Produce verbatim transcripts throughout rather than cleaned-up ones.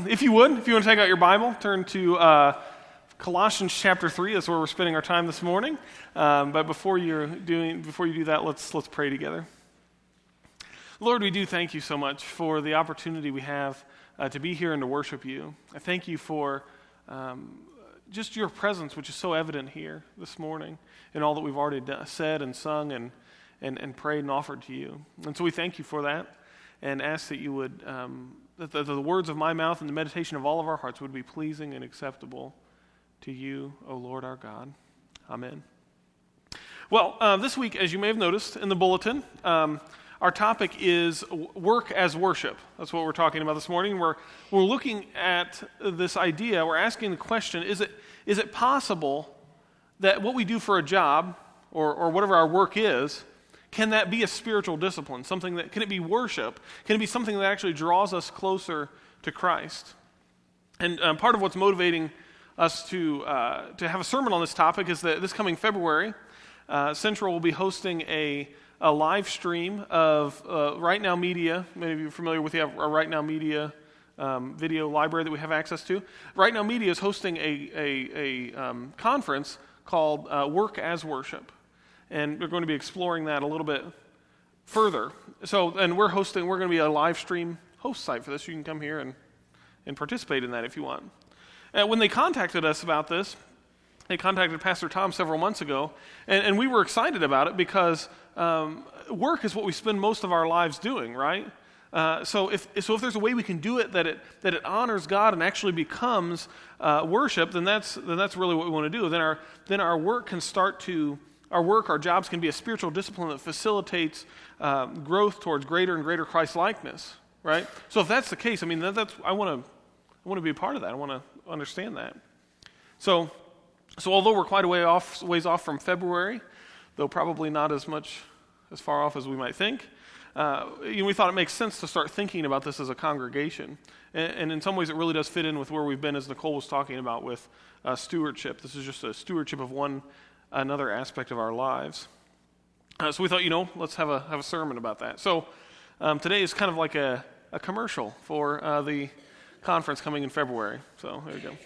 if you would, if you want to take out your Bible, turn to uh, Colossians chapter three. That's where we're spending our time this morning. Um, but before you're doing, before you do that, let's let's pray together. Lord, we do thank you so much for the opportunity we have uh, to be here and to worship you. I thank you for um, just your presence, which is so evident here this morning in all that we've already done, said and sung and, and and prayed and offered to you. And so we thank you for that, and ask that you would. Um, That the, the words of my mouth and the meditation of all of our hearts would be pleasing and acceptable to you, O Lord our God. Amen. Well, uh, this week, as you may have noticed in the bulletin, um, our topic is work as worship. That's what we're talking about this morning. We're we're looking at this idea. We're asking the question: Is it is it possible that what we do for a job or or whatever our work is, can that be a spiritual discipline? Something that, can it be worship? Can it be something that actually draws us closer to Christ? And um, part of what's motivating us to uh, to have a sermon on this topic is that this coming February, uh, Central will be hosting a, a live stream of uh, Right Now Media. Many of you are familiar with the our Right Now Media um, video library that we have access to. Right Now Media is hosting a, a, a um, conference called uh, Work as Worship. And we're going to be exploring that a little bit further. So, and we're hosting, we're going to be a live stream host site for this. You can come here and, and participate in that if you want. And when they contacted us about this, they contacted Pastor Tom several months ago, and, and we were excited about it because um, work is what we spend most of our lives doing, right? Uh, so if so, if there's a way we can do it that it that it honors God and actually becomes uh, worship, then that's then that's really what we want to do. Then our then our work can start to Our work, our jobs can be a spiritual discipline that facilitates uh, growth towards greater and greater Christ-likeness, right? So if that's the case, I mean, that, that's I want to I want to be a part of that. I want to understand that. So, so although we're quite a way off, ways off from February, though probably not as much as far off as we might think, uh, you know, we thought it makes sense to start thinking about this as a congregation. And, and in some ways, it really does fit in with where we've been, as Nicole was talking about with uh, stewardship. This is just a stewardship of one. Another aspect of our lives. Uh, so we thought, you know, let's have a have a sermon about that. So um, today is kind of like a, a commercial for uh, the conference coming in February. So there you go.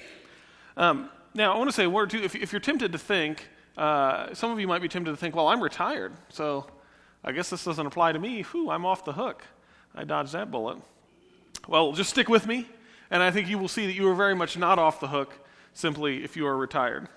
Um, now, I want to say a word, too. If, if you're tempted to think, uh, some of you might be tempted to think, well, I'm retired, so I guess this doesn't apply to me. Whew, I'm off the hook. I dodged that bullet. Well, just stick with me, and I think you will see that you are very much not off the hook simply if you are retired.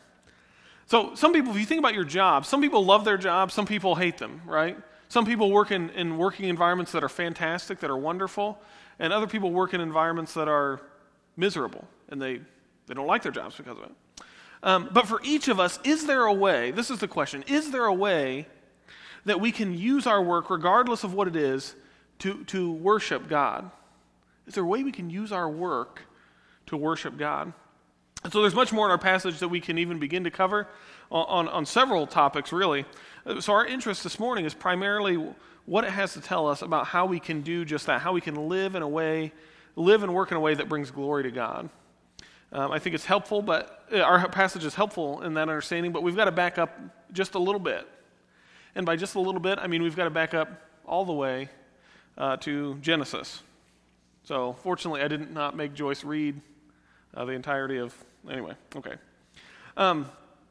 So some people, if you think about your job, some people love their jobs, some people hate them, right? Some people work in, in working environments that are fantastic, that are wonderful, and other people work in environments that are miserable, and they, they don't like their jobs because of it. Um, but for each of us, is there a way, this is the question, is there a way that we can use our work, regardless of what it is, to, to worship God? Is there a way we can use our work to worship God? And so there's much more in our passage that we can even begin to cover on, on, on several topics, really. So our interest this morning is primarily what it has to tell us about how we can do just that, how we can live in a way, live and work in a way that brings glory to God. Um, I think it's helpful, but our passage is helpful in that understanding, but we've got to back up just a little bit. And by just a little bit, I mean we've got to back up all the way uh, to Genesis. So fortunately, I did not make Joyce read uh, the entirety of... Anyway, okay. Um,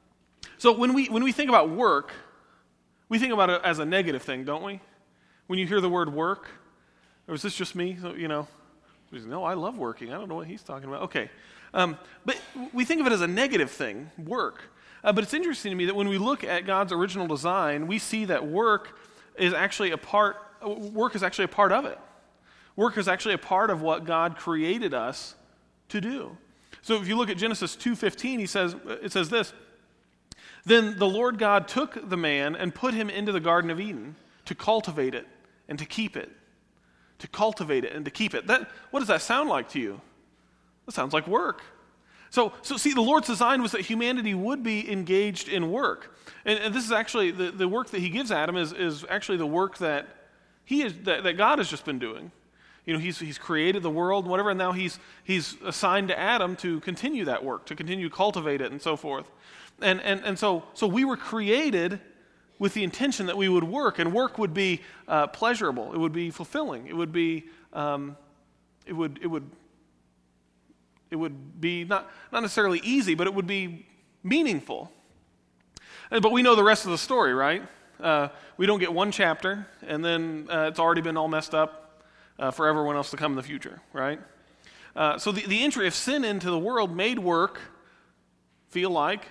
so when we when we think about work, we think about it as a negative thing, don't we? When you hear the word work, or is this just me? So, you know, no, I love working. I don't know what he's talking about. Okay, um, but we think of it as a negative thing, work. Uh, but it's interesting to me that when we look at God's original design, we see that work is actually a part. Work is actually a part of it. Work is actually a part of what God created us to do. So if you look at Genesis two fifteen, he says it says this: Then the Lord God took the man and put him into the Garden of Eden to cultivate it and to keep it. To cultivate it and to keep it. That, what does that sound like to you? That sounds like work. So, so see, the Lord's design was that humanity would be engaged in work. And, and this is actually, the, the work that he gives Adam is, is actually the work that he is that, that God has just been doing. You know, he's he's created the world, whatever, and now he's he's assigned to Adam to continue that work, to continue to cultivate it and so forth. And and and so so we were created with the intention that we would work, and work would be uh, pleasurable, it would be fulfilling, it would be um, it would it would it would be not, not necessarily easy, but it would be meaningful. And, but we know the rest of the story, right? Uh, we don't get one chapter, and then uh, it's already been all messed up uh, for everyone else to come in the future, right? Uh, so the, the entry of sin into the world made work feel like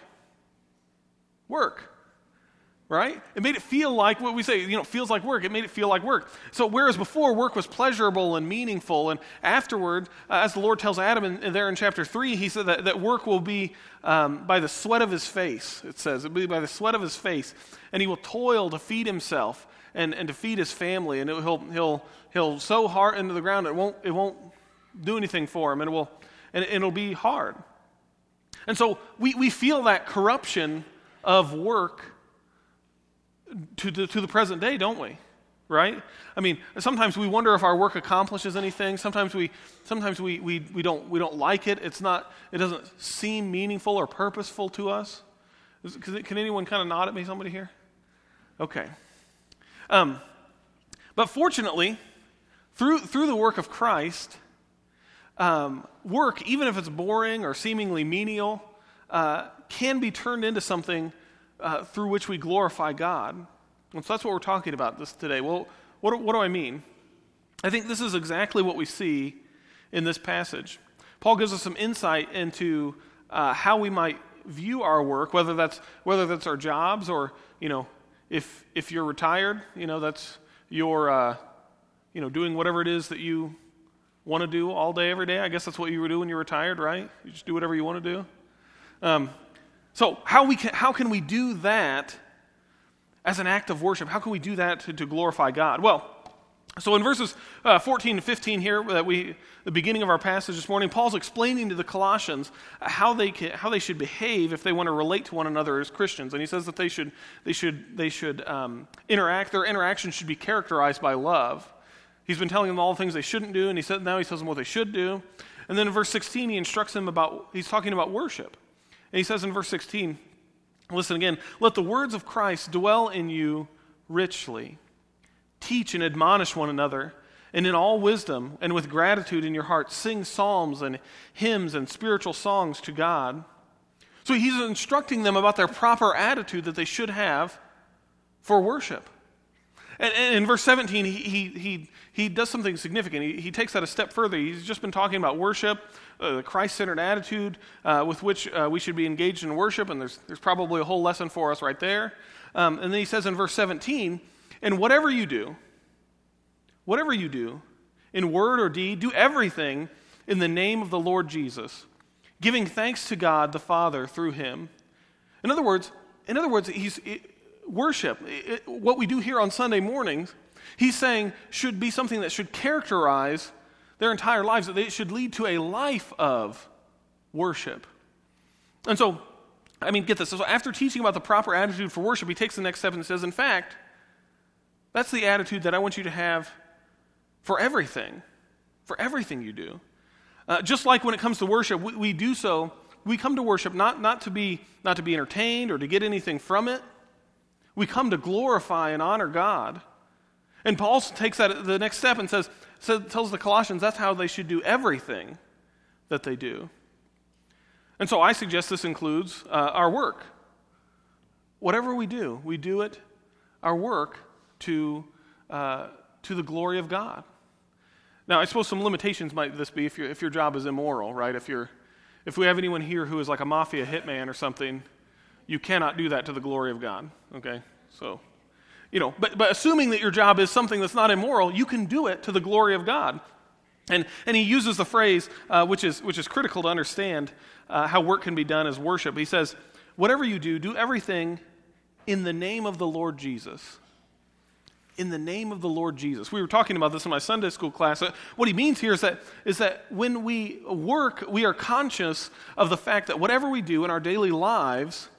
work, right? It made it feel like what we say, you know, feels like work. It made it feel like work. So whereas before work was pleasurable and meaningful, and afterward, uh, as the Lord tells Adam in, in there in chapter three, he said that, that work will be um, by the sweat of his face, it says. It will be by the sweat of his face. And he will toil to feed himself and, and to feed his family. And it, he'll he'll he'll sow hard into the ground. It won't it won't do anything for him, and it will and it'll be hard. And so we, we feel that corruption of work to the, to the present day, don't we? Right? I mean, sometimes we wonder if our work accomplishes anything. Sometimes we sometimes we, we, we don't we don't like it. It's not it doesn't seem meaningful or purposeful to us. Is, can anyone kind of nod at me, somebody here? Okay. Um, but fortunately, through through the work of Christ, um, work, even if it's boring or seemingly menial, uh, can be turned into something uh, through which we glorify God. And so that's what we're talking about this today. Well, what, what do I mean? I think this is exactly what we see in this passage. Paul gives us some insight into uh, how we might view our work, whether that's whether that's our jobs, or you know, if if you're retired, you know, that's your uh, you know doing whatever it is that you want to do all day, every day. I guess that's what you were doing when you're retired, right? You just do whatever you want to do. Um, so how we can how can we do that as an act of worship? How can we do that to, to glorify God? Well, so in verses uh, fourteen to fifteen here, that we the beginning of our passage this morning, Paul's explaining to the Colossians how they can, how they should behave if they want to relate to one another as Christians, and he says that they should they should they should um, interact. Their interaction should be characterized by love. He's been telling them all the things they shouldn't do, and he said now he tells them what they should do. And then in verse sixteen, he instructs them about. He's talking about worship, and he says in verse sixteen, listen again. Let the words of Christ dwell in you richly. Teach and admonish one another, and in all wisdom and with gratitude in your heart, sing psalms and hymns and spiritual songs to God. So he's instructing them about their proper attitude that they should have for worship. And, and in verse seventeen, he he he, he does something significant. He, he takes that a step further. He's just been talking about worship, uh, the Christ-centered attitude uh, with which uh, we should be engaged in worship, and there's there's probably a whole lesson for us right there. Um, and then he says in verse seventeen, and whatever you do, whatever you do, in word or deed, do everything in the name of the Lord Jesus, giving thanks to God the Father through him. In other words, in other words, he's it, worship, it, what we do here on Sunday mornings, he's saying should be something that should characterize their entire lives, that they should lead to a life of worship. And so, I mean, get this. So after teaching about the proper attitude for worship, he takes the next step and says, in fact, that's the attitude that I want you to have for everything, for everything you do. Uh, just like when it comes to worship, we, we do so, we come to worship not, not to be not to be entertained or to get anything from it. We come to glorify and honor God. And Paul takes that the next step and says, says tells the Colossians that's how they should do everything that they do. And so I suggest this includes uh, our work. Whatever we do, we do it, our work, to uh, to the glory of God. Now, I suppose some limitations might this be if your if your job is immoral, right? If you're if we have anyone here who is like a mafia hitman or something, you cannot do that to the glory of God. Okay, so you know, but but assuming that your job is something that's not immoral, you can do it to the glory of God. And and he uses the phrase uh, which is which is critical to understand uh, how work can be done as worship. He says, "Whatever you do, do everything in the name of the Lord Jesus." In the name of the Lord Jesus. We were talking about this in my Sunday school class. What he means here is that is that when we work, we are conscious of the fact that whatever we do in our daily lives,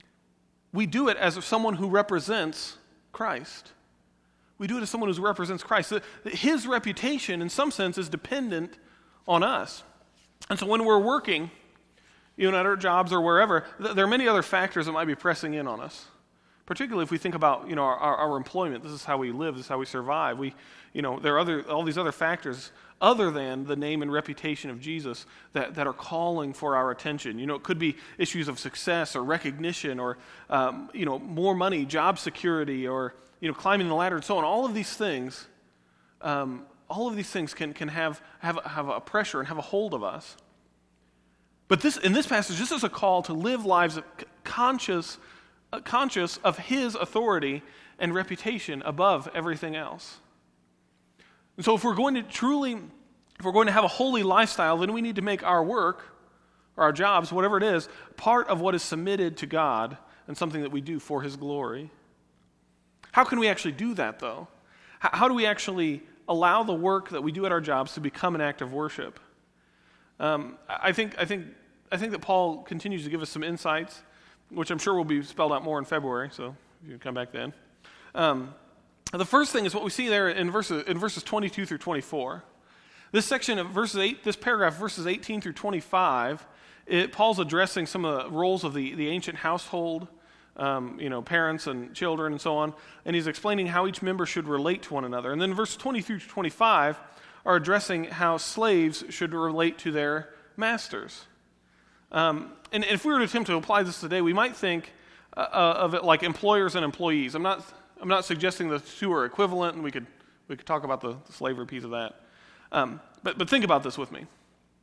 we do it as someone who represents Christ. We do it as someone who represents Christ. His reputation, in some sense, is dependent on us. And so when we're working, you know, at our jobs or wherever, there are many other factors that might be pressing in on us. Particularly if we think about, you know, our, our employment. This is how we live. This is how we survive. We, you know, there are other all these other factors other than the name and reputation of Jesus that, that are calling for our attention. You know, it could be issues of success or recognition or, um, you know, more money, job security, or, you know, climbing the ladder and so on. All of these things, um, all of these things can can have have have a pressure and have a hold of us. But this in this passage, this is a call to live lives conscious. conscious of his authority and reputation above everything else. And so if we're going to truly, if we're going to have a holy lifestyle, then we need to make our work, or our jobs, whatever it is, part of what is submitted to God and something that we do for his glory. How can we actually do that, though? How do we actually allow the work that we do at our jobs to become an act of worship? Um, I think, I think, I think that Paul continues to give us some insights, which I'm sure will be spelled out more in February, so you can come back then. Um, the first thing is what we see there in verses in verses twenty-two through twenty-four. This section of verses eight, this paragraph, verses eighteen through twenty-five, it, Paul's addressing some of the roles of the, the ancient household, um, you know, parents and children and so on, and he's explaining how each member should relate to one another. And then verses twenty-three to twenty-five are addressing how slaves should relate to their masters. Um, and, and if we were to attempt to apply this today, we might think uh, of it like employers and employees. I'm not I'm not suggesting the two are equivalent, and we could we could talk about the, the slavery piece of that. Um, but but think about this with me.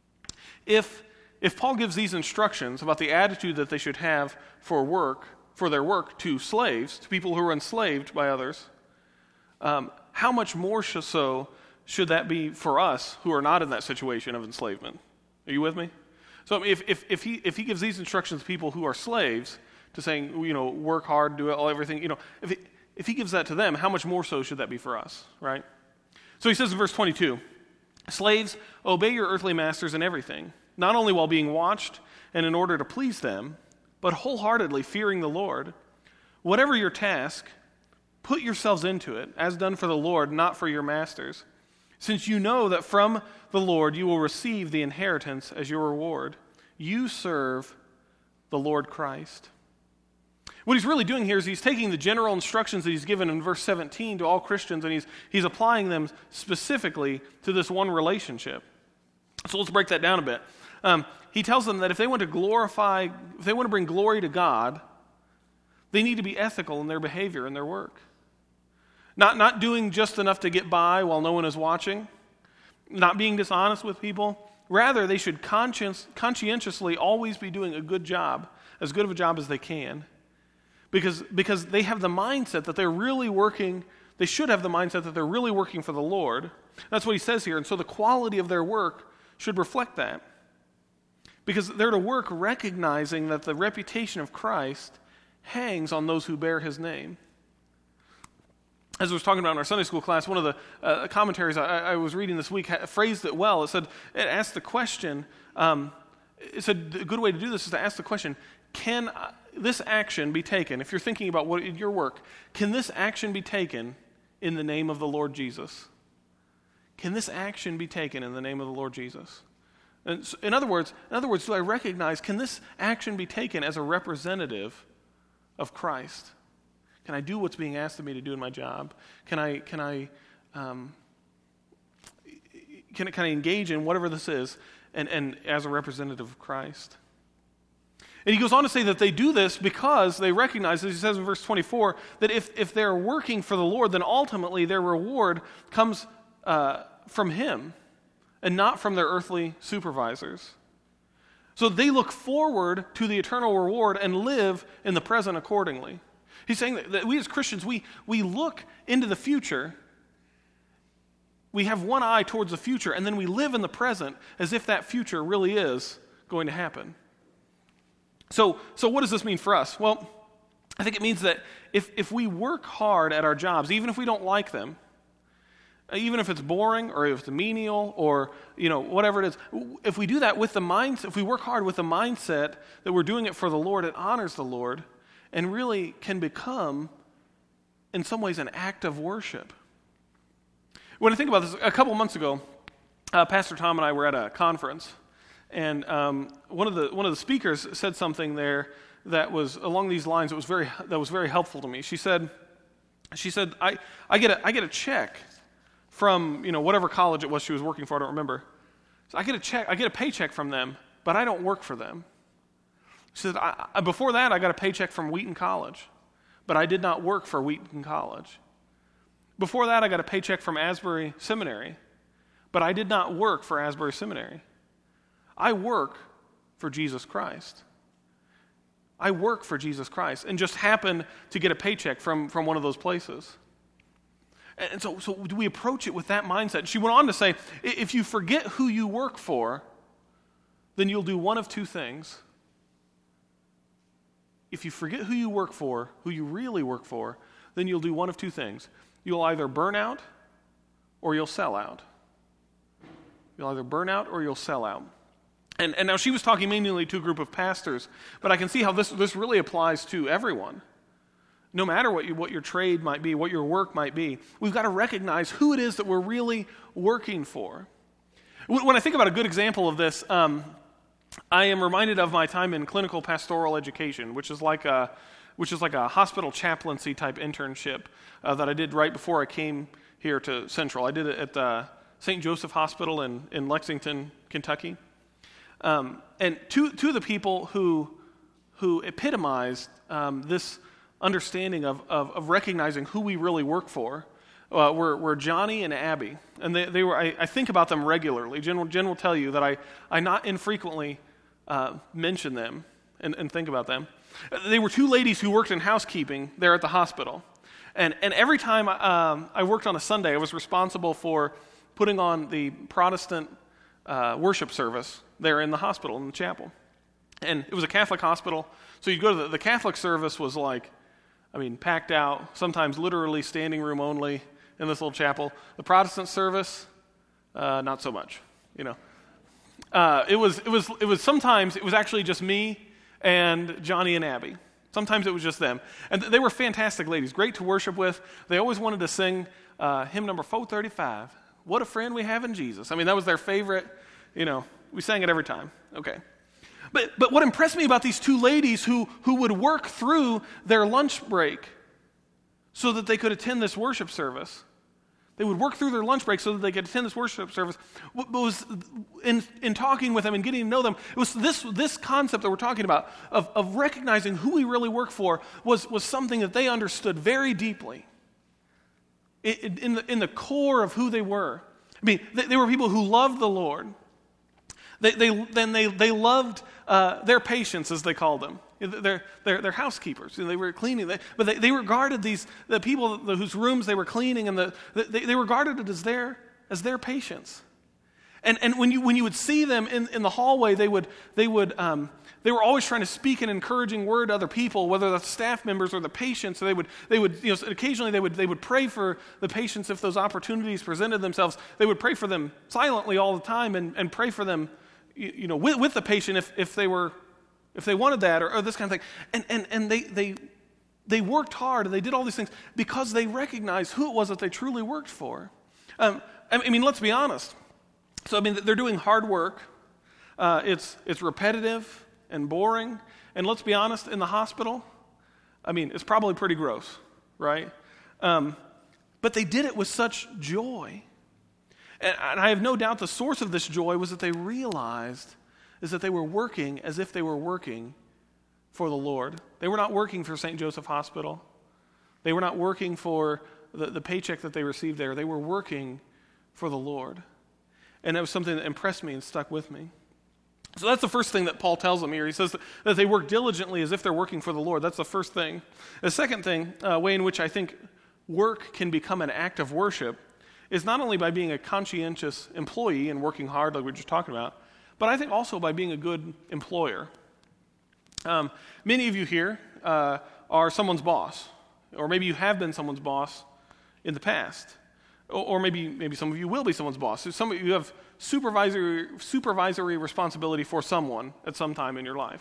If if Paul gives these instructions about the attitude that they should have for work, for their work to slaves, to people who are enslaved by others, um, how much more so should that be for us who are not in that situation of enslavement? Are you with me? So if if if he if he gives these instructions to people who are slaves, to saying, you know, work hard, do all everything, you know, if he, if he gives that to them, how much more so should that be for us, right? So he says in verse twenty-two, slaves, obey your earthly masters in everything, not only while being watched and in order to please them, but wholeheartedly fearing the Lord. Whatever your task, put yourselves into it, as done for the Lord, not for your masters, since you know that from the Lord you will receive the inheritance as your reward. You serve the Lord Christ. What he's really doing here is he's taking the general instructions that he's given in verse seventeen to all Christians, and he's he's applying them specifically to this one relationship. So let's break that down a bit. Um, he tells them that if they want to glorify, if they want to bring glory to God, they need to be ethical in their behavior and their work. Not not doing just enough to get by while no one is watching, not being dishonest with people. Rather, they should conscience, conscientiously always be doing a good job, as good of a job as they can. Because, because they have the mindset that they're really working, they should have the mindset that they're really working for the Lord. That's what he says here. And so the quality of their work should reflect that. Because they're to work recognizing that the reputation of Christ hangs on those who bear his name. As I was talking about in our Sunday school class, one of the uh, commentaries I, I was reading this week phrased it well. It said, it asked the question, um, it said a good way to do this is to ask the question, can this action be taken, if you're thinking about what your work, can this action be taken in the name of the Lord Jesus? Can this action be taken in the name of the Lord Jesus? And so, in other words, in other words, do I recognize, can this action be taken as a representative of Christ? Can I do what's being asked of me to do in my job? Can I can I um, can, can I engage in whatever this is and, and as a representative of Christ? And he goes on to say that they do this because they recognize, as he says in verse twenty-four, that if, if they're working for the Lord, then ultimately their reward comes uh, from him and not from their earthly supervisors. So they look forward to the eternal reward and live in the present accordingly. He's saying that, that we as Christians, we, we look into the future. We have one eye towards the future, and then we live in the present as if that future really is going to happen. So, so what does this mean for us? Well, I think it means that if, if we work hard at our jobs, even if we don't like them, even if it's boring or if it's menial or, you know, whatever it is, if we do that with the mindset, if we work hard with the mindset that we're doing it for the Lord, it honors the Lord and really can become, in some ways, an act of worship. When I think about this, a couple months ago, uh, Pastor Tom and I were at a conference, And um, one of the one of the speakers said something there that was along these lines that was very that was very helpful to me. She said, she said, I, I get a I get a check from, you know, whatever college it was she was working for, I don't remember. So I get a check, I get a paycheck from them, but I don't work for them. She said, I, I, before that I got a paycheck from Wheaton College, but I did not work for Wheaton College. Before that I got a paycheck from Asbury Seminary, but I did not work for Asbury Seminary. I work for Jesus Christ. I work for Jesus Christ and just happen to get a paycheck from, from one of those places. And so, so do we approach it with that mindset? She went on to say, if you forget who you work for, then you'll do one of two things. If you forget who you work for, who you really work for, then you'll do one of two things. You'll either burn out or you'll sell out. You'll either burn out or you'll sell out. And, and now she was talking mainly to a group of pastors, but I can see how this, this really applies to everyone. No matter what, you, what your trade might be, what your work might be, we've got to recognize who it is that we're really working for. When I think about a good example of this, um, I am reminded of my time in clinical pastoral education, which is like a, which is like a hospital chaplaincy type internship uh, that I did right before I came here to Central. I did it at the Saint Joseph Hospital in, in Lexington, Kentucky. Um, and two, two of the people who who epitomized um, this understanding of, of, of recognizing who we really work for uh, were, were Johnny and Abby. And they, they were I, I think about them regularly. Jen, Jen will tell you that I, I not infrequently uh, mention them and, and think about them. They were two ladies who worked in housekeeping there at the hospital. And, and every time um, I worked on a Sunday, I was responsible for putting on the Protestant uh, worship service there in the hospital, in the chapel. And it was a Catholic hospital, so you'd go to the, the Catholic service was like, I mean, packed out, sometimes literally standing room only in this little chapel. The Protestant service, uh, not so much, you know. Uh, it was, it was, it was sometimes, it was actually just me and Johnny and Abby. Sometimes it was just them. And they were fantastic ladies, great to worship with. They always wanted to sing uh, hymn number four thirty-five, What a Friend We Have in Jesus. I mean, that was their favorite, you know. We sang it every time. Okay. But but what impressed me about these two ladies who, who would work through their lunch break so that they could attend this worship service, they would work through their lunch break so that they could attend this worship service, was in, in talking with them and getting to know them, it was this this concept that we're talking about of, of recognizing who we really work for was, was something that they understood very deeply in, in, the, in the core of who they were. I mean, they, they were people who loved the Lord. They, they, then they, they loved uh, their patients, as they called them. They're, they're, they're housekeepers. They were cleaning. They, but they, they regarded these, the people whose rooms they were cleaning, and the, they, they regarded it as their, as their patients. And, and when you, when you would see them in, in the hallway, they would, they would, um, they were always trying to speak an encouraging word to other people, whether that's staff members or the patients. So they would, they would, you know, occasionally they would, they would pray for the patients if those opportunities presented themselves. They would pray for them silently all the time and, and pray for them, you know, with, with the patient if, if they were, if they wanted that or, or this kind of thing. And and and they they they worked hard and they did all these things because they recognized who it was that they truly worked for. Um, I mean, let's be honest. So I mean, they're doing hard work. Uh, it's it's repetitive and boring. And let's be honest, in the hospital, I mean, it's probably pretty gross, right? Um, but they did it with such joy. And I have no doubt the source of this joy was that they realized is that they were working as if they were working for the Lord. They were not working for Saint Joseph Hospital. They were not working for the, the paycheck that they received there. They were working for the Lord. And that was something that impressed me and stuck with me. So that's the first thing that Paul tells them here. He says that they work diligently as if they're working for the Lord. That's the first thing. The second thing, uh, way in which I think work can become an act of worship, is not only by being a conscientious employee and working hard like we were just talking about, but I think also by being a good employer. Um, many of you here uh, are someone's boss, or maybe you have been someone's boss in the past, or, or maybe maybe some of you will be someone's boss. So some of you have supervisory supervisory responsibility for someone at some time in your life,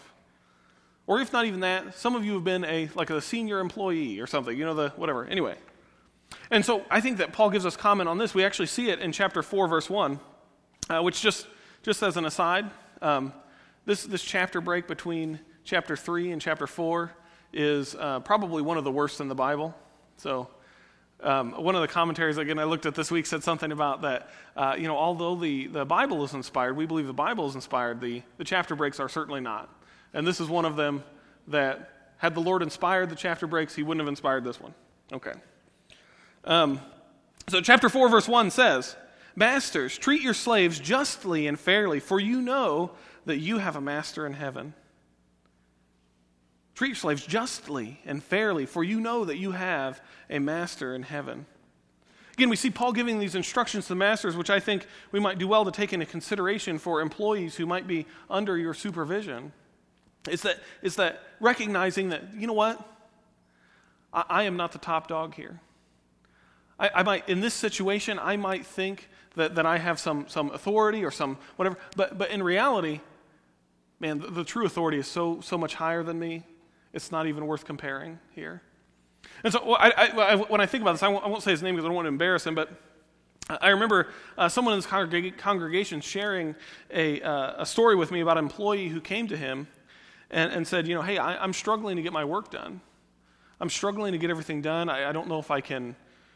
or if not even that, some of you have been a like a senior employee or something. You know the whatever. Anyway. And so I think that Paul gives us comment on this. We actually see it in chapter four, verse one, uh, which just, just as an aside, Um, this this chapter break between chapter three and chapter four is uh, probably one of the worst in the Bible. So um, one of the commentaries, again, I looked at this week, said something about that, uh, you know, although the, the Bible is inspired, we believe the Bible is inspired, the, the chapter breaks are certainly not. And this is one of them that, had the Lord inspired the chapter breaks, he wouldn't have inspired this one. Okay. Um, so chapter four, verse one says, "Masters, treat your slaves justly and fairly, for you know that you have a master in heaven." Treat your slaves justly and fairly, for you know that you have a master in heaven. Again, we see Paul giving these instructions to the masters, which I think we might do well to take into consideration for employees who might be under your supervision. It's that, it's that recognizing that, you know what? I, I am not the top dog here. I, I might, in this situation, I might think that, that I have some, some authority or some whatever, but, but in reality, man, the, the true authority is so, so much higher than me. It's not even worth comparing here. And so I, I, when I think about this, I won't, I won't say his name because I don't want to embarrass him, but I remember uh, someone in this congreg- congregation sharing a, uh, a story with me about an employee who came to him and, and said, you know, hey, I, I'm struggling to get my work done. I'm struggling to get everything done. I, I don't know if I can,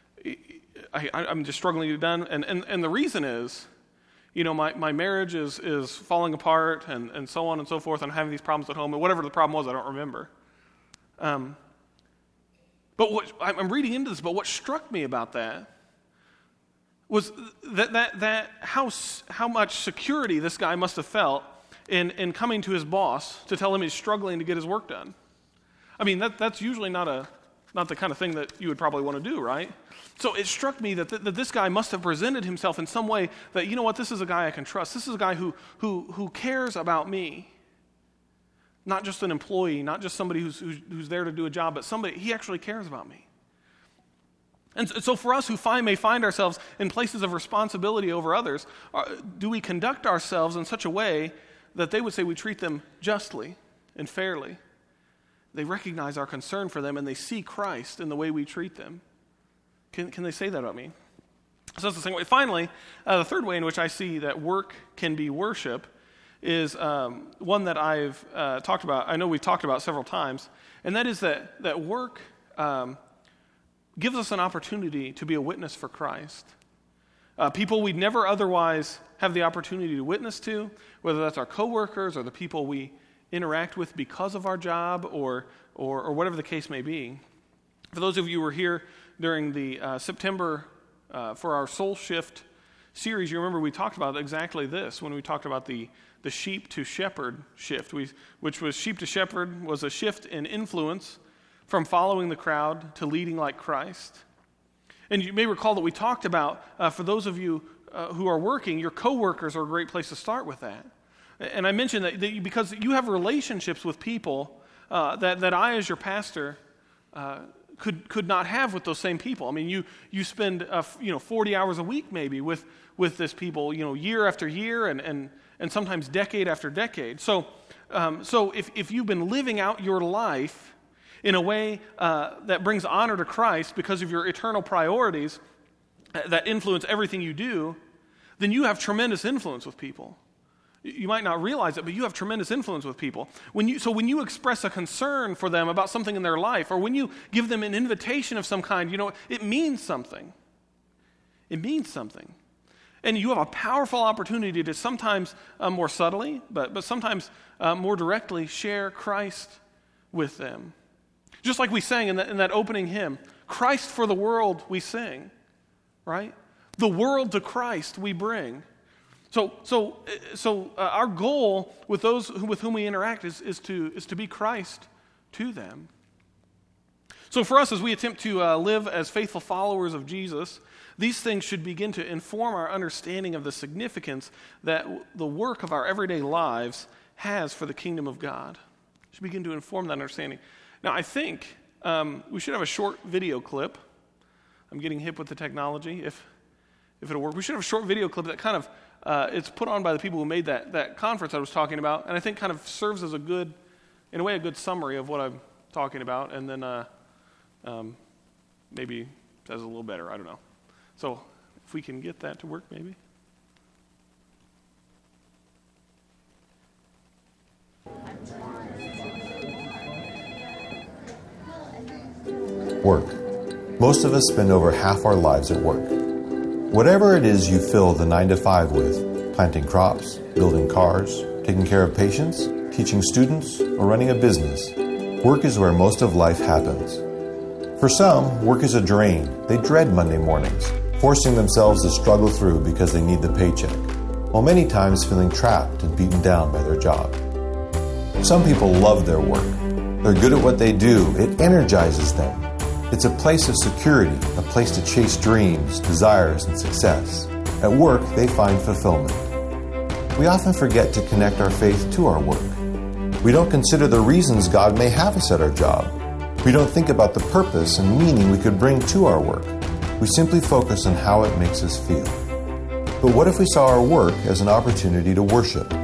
I, I'm just struggling to get it done. And, and, and the reason is, you know, my, my marriage is, is falling apart and, and so on and so forth. I'm having these problems at home. And whatever the problem was, I don't remember. Um, but what I'm reading into this, but what struck me about that was that that that how how much security this guy must have felt in in coming to his boss to tell him he's struggling to get his work done. I mean, that that's usually not a not the kind of thing that you would probably want to do, right? So it struck me that, th- that this guy must have presented himself in some way that, you know what, this is a guy I can trust. This is a guy who who who cares about me. Not just an employee, not just somebody who's, who's who's there to do a job, but somebody, he actually cares about me. And so for us who find, may find ourselves in places of responsibility over others, are, do we conduct ourselves in such a way that they would say we treat them justly and fairly? They recognize our concern for them and they see Christ in the way we treat them. Can, can they say that about me? So that's the second way. Finally, uh, the third way in which I see that work can be worship is um, one that I've uh, talked about, I know we've talked about several times, and that is that, that work um, gives us an opportunity to be a witness for Christ. Uh, people we'd never otherwise have the opportunity to witness to, whether that's our coworkers or the people we interact with because of our job or, or, or whatever the case may be. For those of you who were here during the uh, September, uh, for our Soul Shift series, you remember we talked about exactly this when we talked about the the sheep to shepherd shift, we, which was sheep to shepherd was a shift in influence from following the crowd to leading like Christ. And you may recall that we talked about, uh, for those of you uh, who are working, your coworkers are a great place to start with that. And I mentioned that, that you, because you have relationships with people uh, that, that I as your pastor uh, could could not have with those same people. I mean, you you spend uh, you know forty hours a week maybe with with this people, you know, year after year and and and sometimes decade after decade. So um, so if if you've been living out your life in a way uh, that brings honor to Christ because of your eternal priorities that influence everything you do, then you have tremendous influence with people. You might not realize it, but you have tremendous influence with people. When you, so when you express a concern for them about something in their life, or when you give them an invitation of some kind, you know, it means something. It means something. And you have a powerful opportunity to sometimes uh, more subtly, but, but sometimes uh, more directly share Christ with them. Just like we sang in that, in that opening hymn, Christ for the world we sing, right? The world to Christ we bring. So, so, so uh, our goal with those who, with whom we interact is, is to is to be Christ to them. So, for us, as we attempt to uh, live as faithful followers of Jesus, these things should begin to inform our understanding of the significance that w- the work of our everyday lives has for the kingdom of God. It should begin to inform that understanding. Now, I think um, we should have a short video clip. I'm getting hip with the technology. If if it'll work, we should have a short video clip that kind of. Uh, it's put on by the people who made that, that conference I was talking about, and I think kind of serves as a good, in a way, a good summary of what I'm talking about, and then uh, um, maybe says a little better. I don't know. So if we can get that to work, maybe. Work. Most of us spend over half our lives at work. Whatever it is you fill the nine to five with, planting crops, building cars, taking care of patients, teaching students, or running a business, work is where most of life happens. For some, work is a drain. They dread Monday mornings, forcing themselves to struggle through because they need the paycheck, while many times feeling trapped and beaten down by their job. Some people love their work. They're good at what they do. It energizes them. It's a place of security, a place to chase dreams, desires, and success. At work, they find fulfillment. We often forget to connect our faith to our work. We don't consider the reasons God may have us at our job. We don't think about the purpose and meaning we could bring to our work. We simply focus on how it makes us feel. But what if we saw our work as an opportunity to worship?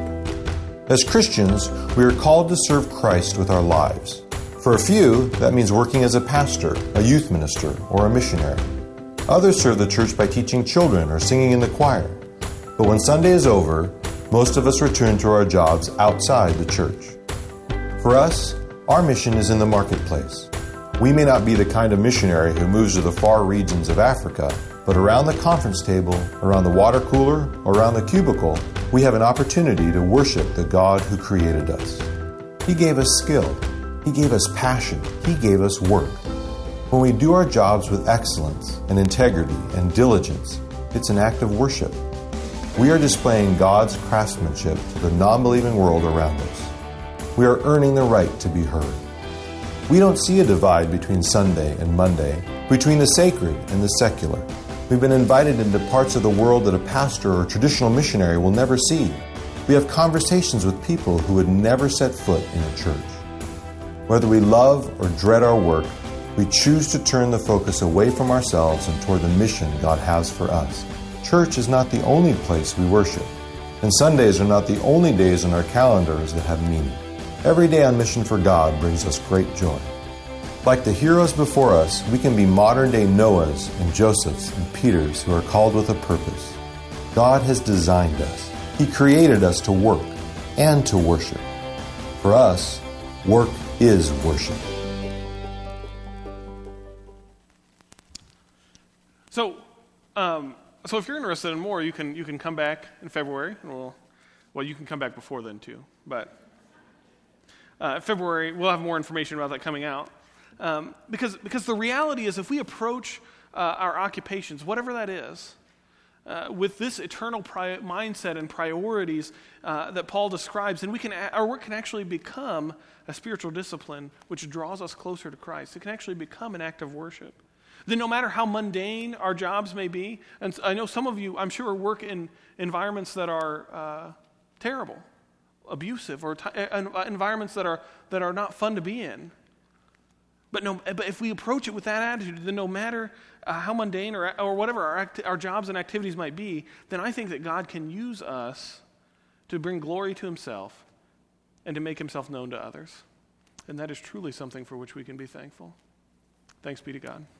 As Christians, we are called to serve Christ with our lives. For a few, that means working as a pastor, a youth minister, or a missionary. Others serve the church by teaching children or singing in the choir. But when Sunday is over, most of us return to our jobs outside the church. For us, our mission is in the marketplace. We may not be the kind of missionary who moves to the far regions of Africa, but around the conference table, around the water cooler, or around the cubicle, we have an opportunity to worship the God who created us. He gave us skill. He gave us passion. He gave us work. When we do our jobs with excellence and integrity and diligence, it's an act of worship. We are displaying God's craftsmanship to the non-believing world around us. We are earning the right to be heard. We don't see a divide between Sunday and Monday, between the sacred and the secular. We've been invited into parts of the world that a pastor or traditional missionary will never see. We have conversations with people who would never set foot in a church. Whether we love or dread our work, we choose to turn the focus away from ourselves and toward the mission God has for us. Church is not the only place we worship, and Sundays are not the only days on our calendars that have meaning. Every day on mission for God brings us great joy. Like the heroes before us, we can be modern-day Noahs and Josephs and Peters who are called with a purpose. God has designed us. He created us to work and to worship. For us, work is worship. So, um, so if you're interested in more, you can you can come back in February, and we'll, well, you can come back before then too. But uh, February, we'll have more information about that coming out. Um, because because the reality is, if we approach uh, our occupations, whatever that is, uh, with this eternal pri- mindset and priorities uh, that Paul describes, then we can our work can actually become a spiritual discipline which draws us closer to Christ. It can actually become an act of worship. Then no matter how mundane our jobs may be, and I know some of you, I'm sure, work in environments that are uh, terrible, abusive, or t- uh, environments that are that are not fun to be in. But no, but if we approach it with that attitude, then no matter uh, how mundane or or whatever our act, our jobs and activities might be, then I think that God can use us to bring glory to Himself and to make Himself known to others. And that is truly something for which we can be thankful. Thanks be to God.